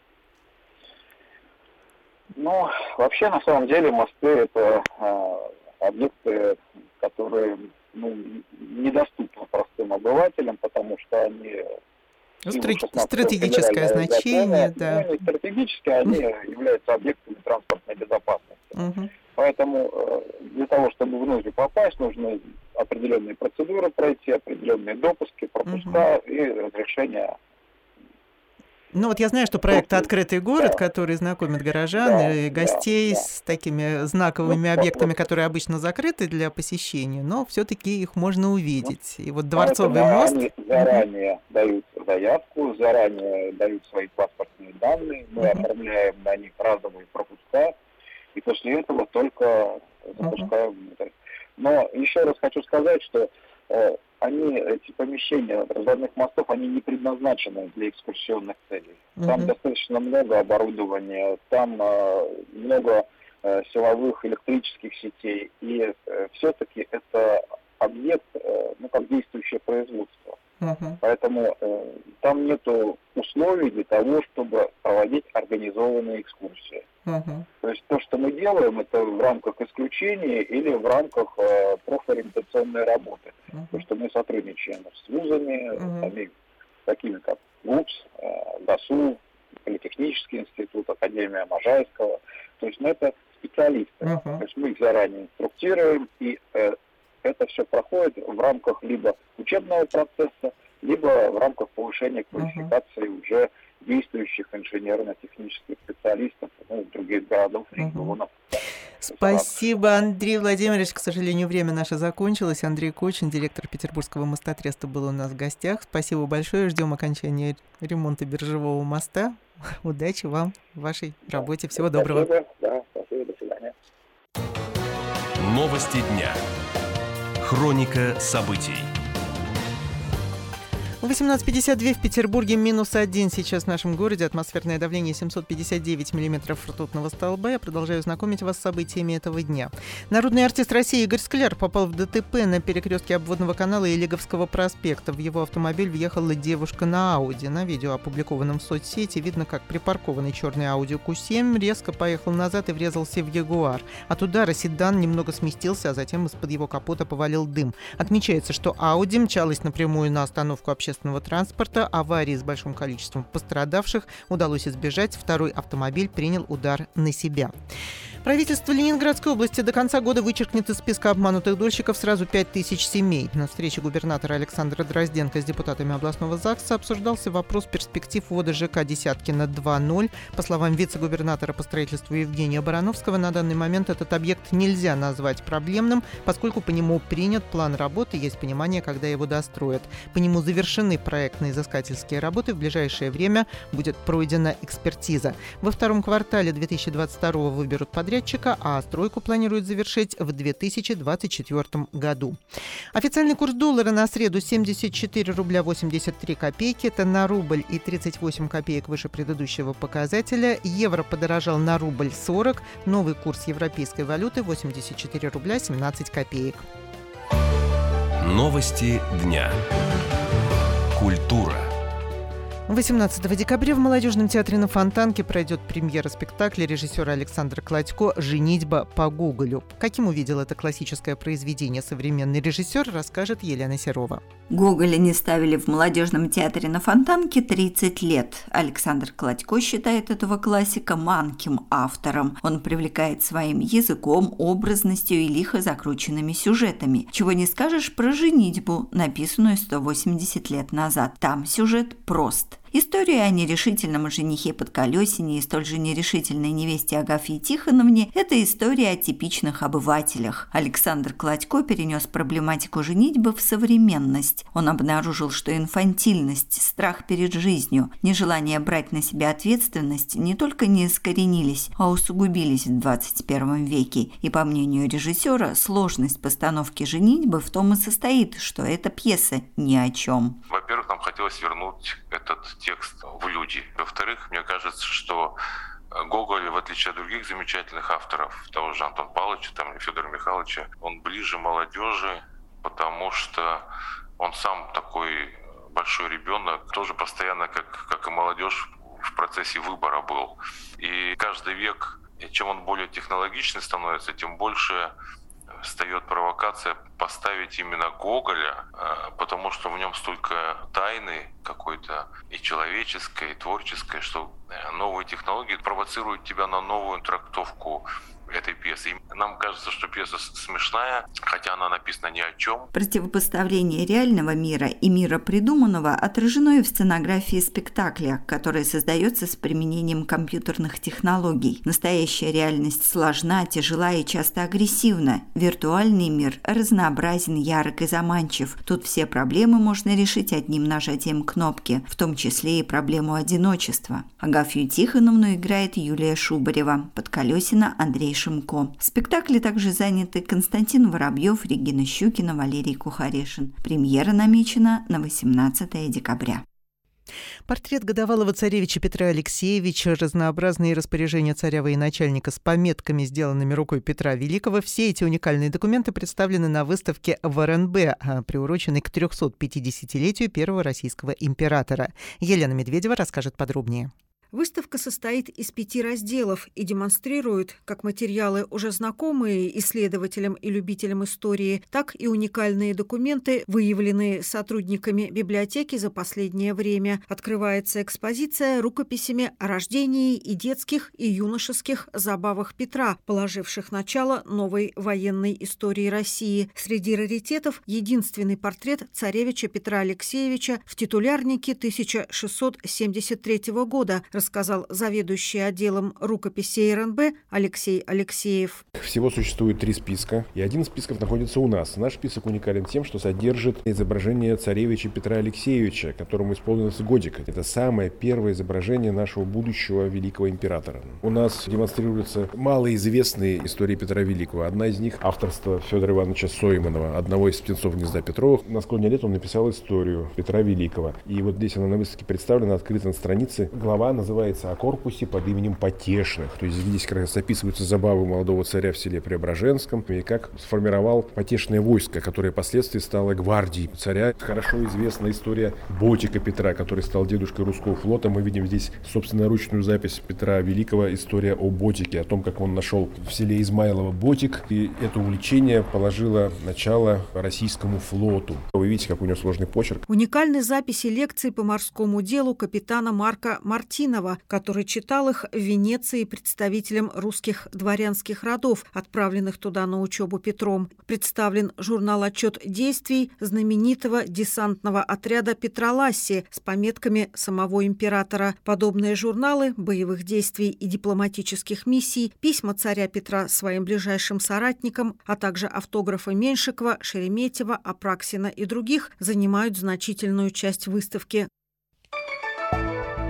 Вообще, на самом деле, мосты — это объекты, которые недоступны простым обывателям, потому что они... Стратегическое значение, да. Не стратегические, они являются объектами транспортной безопасности. Поэтому для того, чтобы внутрь попасть, нужно определенные процедуры пройти, определенные допуски, пропуска и разрешения. Я знаю, что проект «Открытый город», который знакомит горожан и гостей с такими знаковыми объектами, которые обычно закрыты для посещения, но все-таки их можно увидеть. И вот Дворцовый мост... Они заранее дают заявку, заранее дают свои паспортные данные, мы оформляем на них разовые пропуска, и после этого только запускаем внутрь. Но еще раз хочу сказать, что эти помещения разводных мостов, они не предназначены для экскурсионных целей. Там достаточно много оборудования, там много силовых электрических сетей, и все-таки это объект, как действующее производство. Поэтому там нет условий для того, чтобы проводить организованные экскурсии. То есть то, что мы делаем, это в рамках исключения или в рамках профориентационной работы. Потому что мы сотрудничаем с вузами, такими как ГУПС, ДАСУ, Политехнический институт, Академия Можайского. То есть это специалисты. То есть мы их заранее инструктируем, и это все проходит в рамках либо учебного процесса, либо в рамках повышения квалификации уже действующих инженерно-технических специалистов других городов, регионов. Спасибо, Андрей Владимирович. К сожалению, время наше закончилось. Андрей Кочин, директор Петербургского мостотреста, был у нас в гостях. Спасибо большое. Ждем окончания ремонта Биржевого моста. Удачи вам в вашей работе. Всего доброго. Спасибо. До свидания. Новости дня. Хроника событий. 18:52 в Петербурге, -1 сейчас в нашем городе. Атмосферное давление 759 миллиметров ртутного столба. Я продолжаю знакомить вас с событиями этого дня. Народный артист России Игорь Скляр попал в ДТП на перекрестке Обводного канала и Лиговского проспекта. В его автомобиль въехала девушка на Ауди. На видео, опубликованном в соцсети, видно, как припаркованный черный Audi Q7 резко поехал назад и врезался в Ягуар. От удара седан немного сместился, а затем из-под его капота повалил дым. Отмечается, что Audi мчалась напрямую на остановку общественного транспорта. Аварии с большим количеством пострадавших удалось избежать. Второй автомобиль принял удар на себя. Правительство Ленинградской области до конца года вычеркнет из списка обманутых дольщиков сразу 5000 семей. На встрече губернатора Александра Дрозденко с депутатами областного ЗАГСа обсуждался вопрос перспектив ввода ЖК «Десяткино 2.0». По словам вице-губернатора по строительству Евгения Барановского, на данный момент этот объект нельзя назвать проблемным, поскольку по нему принят план работы, есть понимание, когда его достроят. По нему завершены проектно-изыскательские работы, в ближайшее время будет пройдена экспертиза. Во втором квартале 2022 выберут подрядчика, а стройку планируют завершить в 2024 году. Официальный курс доллара на среду 74 рубля 83 копейки. Это на рубль и 38 копеек выше предыдущего показателя. Евро подорожал на рубль 40. Новый курс европейской валюты 84 рубля 17 копеек. Новости дня. Культура. 18 декабря в Молодежном театре на Фонтанке пройдет премьера спектакля режиссера Александра Кладько «Женитьба по Гоголю». Каким увидел это классическое произведение современный режиссер, расскажет Елена Серова. Гоголя не ставили в Молодежном театре на Фонтанке 30 лет. Александр Кладько считает этого классика манким автором. Он привлекает своим языком, образностью и лихо закрученными сюжетами. Чего не скажешь про «Женитьбу», написанную 180 лет назад. Там сюжет прост. История о нерешительном женихе Подколесине и столь же нерешительной невесте Агафье Тихоновне – это история о типичных обывателях. Александр Кладько перенес проблематику женитьбы в современность. Он обнаружил, что инфантильность, страх перед жизнью, нежелание брать на себя ответственность не только не искоренились, а усугубились в 21 веке. И, по мнению режиссера, сложность постановки женитьбы в том и состоит, что эта пьеса ни о чем. Во-первых, нам хотелось вернуть этот текст в люди. Во-вторых, мне кажется, что Гоголь, в отличие от других замечательных авторов, того же Антона Павловича или Федора Михайловича, он ближе молодежи, потому что он сам такой большой ребенок, тоже постоянно, как и молодежь, в процессе выбора был. И каждый век, чем он более технологичный становится, тем больше встает провокация поставить именно Гоголя, потому что в нем столько тайны какой-то и человеческой, и творческой, что новые технологии провоцируют тебя на новую трактовку этой пьесы. И нам кажется, что пьеса смешная, хотя она написана ни о чем. Противопоставление реального мира и мира придуманного отражено и в сценографии спектакля, который создается с применением компьютерных технологий. Настоящая реальность сложна, тяжела и часто агрессивна. Виртуальный мир разнообразен, ярок и заманчив. Тут все проблемы можно решить одним нажатием кнопки, в том числе и проблему одиночества. Агафью Тихоновну играет Юлия Шубарева, Подколесина Андрей Шимко. В спектакле также заняты Константин Воробьев, Регина Щукина, Валерий Кухарешин. Премьера намечена на 18 декабря. Портрет годовалого царевича Петра Алексеевича, разнообразные распоряжения царя-военачальника с пометками, сделанными рукой Петра Великого. Все эти уникальные документы представлены на выставке в РНБ, приуроченной к 350-летию первого российского императора. Елена Медведева расскажет подробнее. Выставка состоит из 5 разделов и демонстрирует как материалы, уже знакомые исследователям и любителям истории, так и уникальные документы, выявленные сотрудниками библиотеки за последнее время. Открывается экспозиция рукописями о рождении и детских, и юношеских забавах Петра, положивших начало новой военной истории России. Среди раритетов единственный портрет царевича Петра Алексеевича в титулярнике 1673 года, рассказал заведующий отделом рукописей РНБ Алексей Алексеев. Всего существует 3 списка, и один из списков находится у нас. Наш список уникален тем, что содержит изображение царевича Петра Алексеевича, которому исполнилось годик. Это самое первое изображение нашего будущего великого императора. У нас демонстрируются малоизвестные истории Петра Великого. Одна из них — авторство Федора Ивановича Сойманова, одного из птенцов гнезда Петровых. На склоне лет он написал историю Петра Великого. И вот здесь она на выставке представлена, открыта на странице. Глава называется «О корпусе под именем Потешных». То есть здесь как раз описываются забавы молодого царя в селе Преображенском и как сформировал потешное войско, которое впоследствии стало гвардией царя. Хорошо известна история Ботика Петра, который стал дедушкой русского флота. Мы видим здесь собственноручную запись Петра Великого, история о Ботике, о том, как он нашел в селе Измайлово ботик. И это увлечение положило начало российскому флоту. Вы видите, как у него сложный почерк. Уникальны записи лекций по морскому делу капитана Марка Мартинова, который читал их в Венеции представителям русских дворянских родов, отправленных туда на учебу Петром. Представлен журнал «Отчет действий» знаменитого десантного отряда Петра Ласси с пометками самого императора. Подобные журналы боевых действий и дипломатических миссий, письма царя Петра своим ближайшим соратникам, а также автографы Меньшикова, Шереметьева, Апраксина и других занимают значительную часть выставки.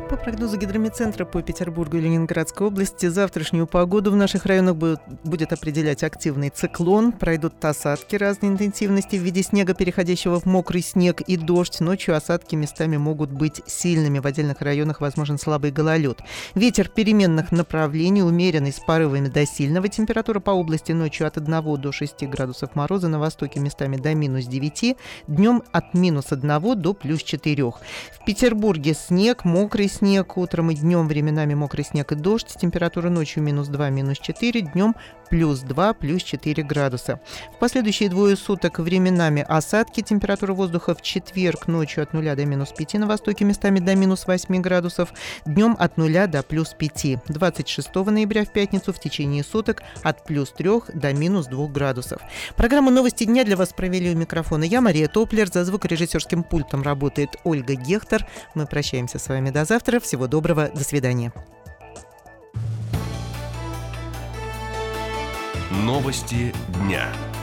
По прогнозу гидрометцентра по Петербургу и Ленинградской области, завтрашнюю погоду в наших районах будет определять активный циклон. Пройдут осадки разной интенсивности в виде снега, переходящего в мокрый снег, и дождь. Ночью осадки местами могут быть сильными. В отдельных районах возможен слабый гололед. Ветер переменных направлений, умеренный, с порывами до сильного. Температура по области ночью от 1 до 6 градусов мороза, на востоке местами до минус 9, днем от минус 1 до плюс 4. В Петербурге снег, мокрый снег, утром и днем временами мокрый снег и дождь. Температура ночью минус 2, минус 4, днем плюс 2, плюс 4 градуса. В последующие двое суток временами осадки. Температура воздуха в четверг ночью от 0 до минус 5 на востоке, местами до минус 8 градусов. Днем от 0 до плюс 5. 26 ноября в пятницу в течение суток от плюс 3 до минус 2 градусов. Программу «Новости дня» для вас провели у микрофона я, Мария Топлер. За звукорежиссерским пультом работает Ольга Гехтер. Мы прощаемся с вами до завтра. Всего доброго. До свидания. Новости дня.